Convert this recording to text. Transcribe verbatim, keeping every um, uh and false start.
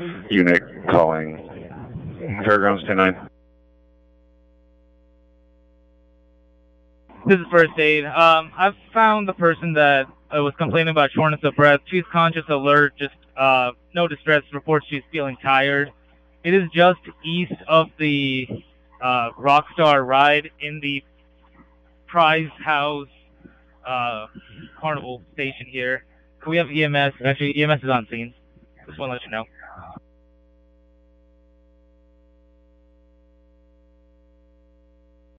unit calling Fairgrounds ten nine. This is first aid. Um, I've found the person that uh, was complaining about shortness of breath. She's conscious, alert, just uh, no distress. Reports she's feeling tired. It is just east of the uh, Rockstar ride in the Prize House uh, Carnival station here. Can we have E M S? Actually, E M S is on scene. Just want to let you know.